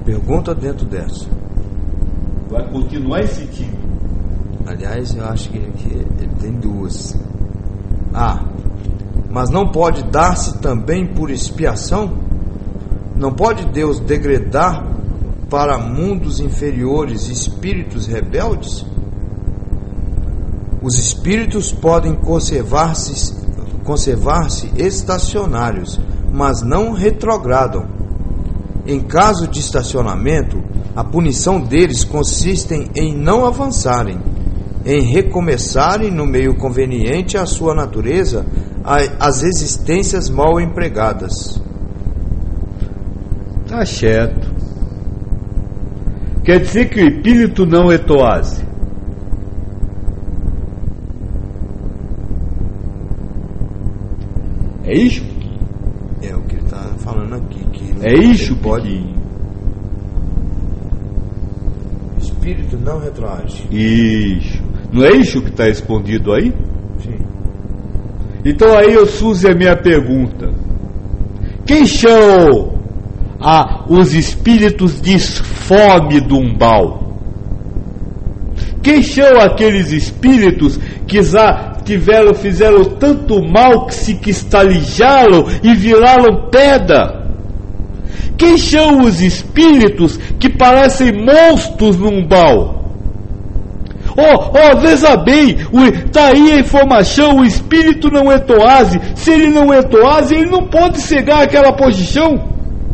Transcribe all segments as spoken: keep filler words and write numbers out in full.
pergunta dentro dessa. Vai continuar insistindo. Aliás, eu acho que, que ele tem duas. Ah, mas não pode dar-se também por expiação? Não pode Deus degradar para mundos inferiores espíritos rebeldes? Os espíritos podem conservar-se conservar-se estacionários, mas não retrogradam. Em caso de estacionamento, a punição deles consiste em não avançarem, em recomeçarem no meio conveniente à sua natureza as existências mal empregadas. Tá certo. Quer dizer que o espírito não é toase. É isso? É o que ele está falando aqui. Que é isso, pode. O espírito não retroage. Isso. Não é isso que está respondido aí? Sim. Então aí eu surge a minha pergunta. Quem são ah, os espíritos de fome do umbal? Quem são aqueles espíritos que já tiveram, fizeram tanto mal que se cristalizaram e viraram pedra? Quem são os espíritos que parecem monstros no umbal? Oh, oh, veja bem, está aí a informação, o espírito não é toase. Se ele não é toase, ele não pode chegar àquela posição.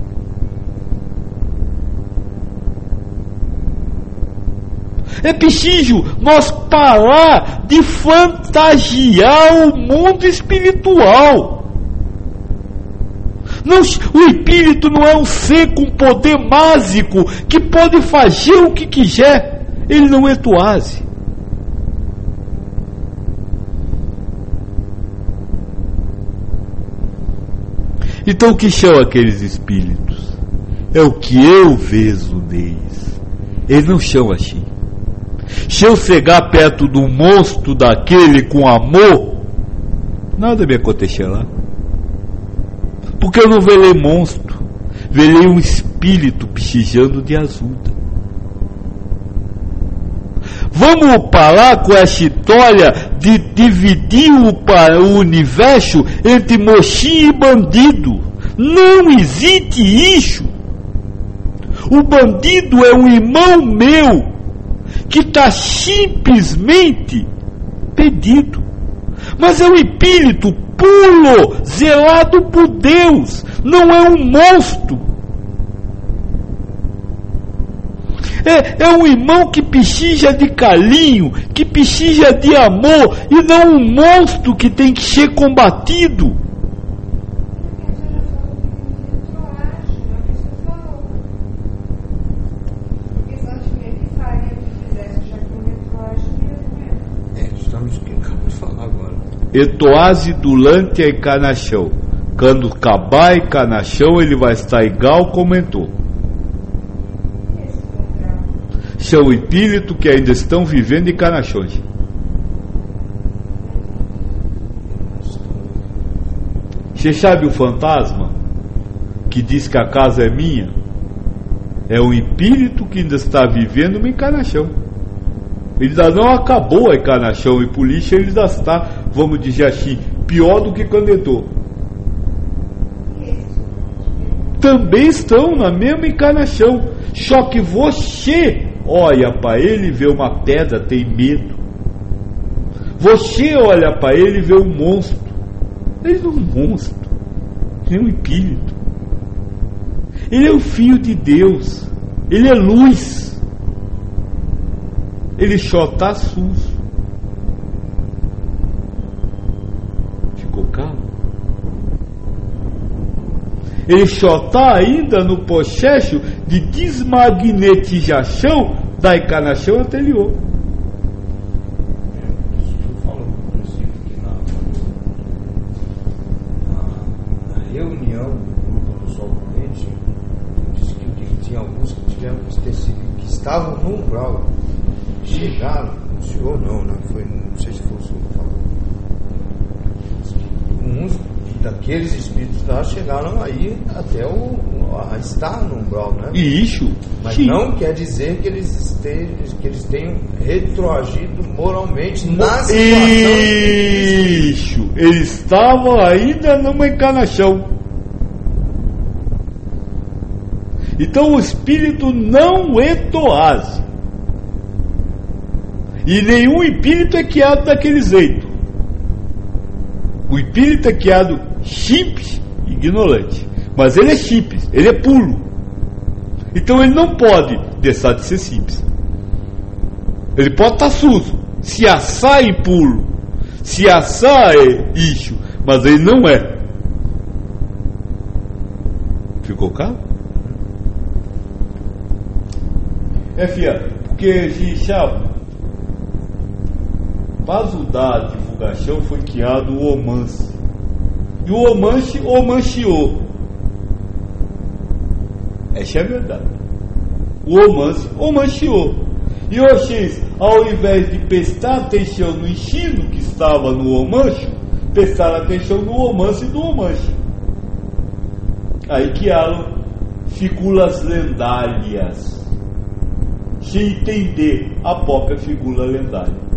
É preciso nós parar de fantasiar o mundo espiritual. Não, o espírito não é um ser com poder mágico que pode fazer o que quiser. Ele não é toase. Então o que são aqueles espíritos? É o que eu vejo neles. Eles não são assim. Se eu chegar perto do monstro daquele com amor, nada me acontecer lá. Porque eu não velei monstro, velei um espírito precisando de ajuda. Vamos parar com essa história de dividir o, o universo entre mocinho e bandido. Não existe isso. O bandido é um irmão meu que está simplesmente perdido. Mas é um espírito puro, zelado por Deus. Não é um monstro. É, é um irmão que precisa de carinho, que precisa de amor, e não um monstro que tem que ser combatido. Etoase durante a encarnação. Quando acabar a encarnação, ele vai estar igual como entrou. São espíritos que ainda estão vivendo encarnações. Você sabe o fantasma que diz que a casa é minha? É um espírito que ainda está vivendo uma encarnação. Ele ainda não acabou a encarnação, e por isso ele ainda está, vamos dizer assim, pior do que quando entrou. Também estão na mesma encarnação, só que você olha para ele e vê uma pedra, tem medo. Você olha para ele e vê um monstro. Ele não é um monstro, ele é um espírito. Ele é o Filho de Deus, ele é luz. Ele só está sujo. Ficou calmo? Ele só está ainda no processo de desmagnetização da encarnação anterior. Na reunião do grupo do Sol Corrente, disse que tinha alguns que tiveram que estavam no umbral. Chegaram, o senhor não, né? Foi, não sei se foi o senhor que falou. Uns daqueles espíritos lá chegaram aí até o, a estar no umbral, né? Isso. Mas sim. não quer dizer que eles, estejam, que eles tenham retroagido moralmente na situação. Isso. Eles estavam ainda numa encarnação. Então o espírito não é toase. E nenhum espírito é criado daquele jeito. O espírito é criado simples e ignorante. Mas ele é simples, ele é puro. Então ele não pode deixar de ser simples. Ele pode estar sujo. Se assar é puro. Se assar é isso. Mas ele não é. Ficou claro? É, filha, porque Xixá, para ajudar a divulgação, foi criado o romance. E o romance romanceou. Essa é a verdade. O romance romanceou. E vocês, ao invés de prestar atenção no ensino que estava no romance, prestaram atenção no romance do romance. Aí criaram figuras lendárias, sem entender a própria figura lendária.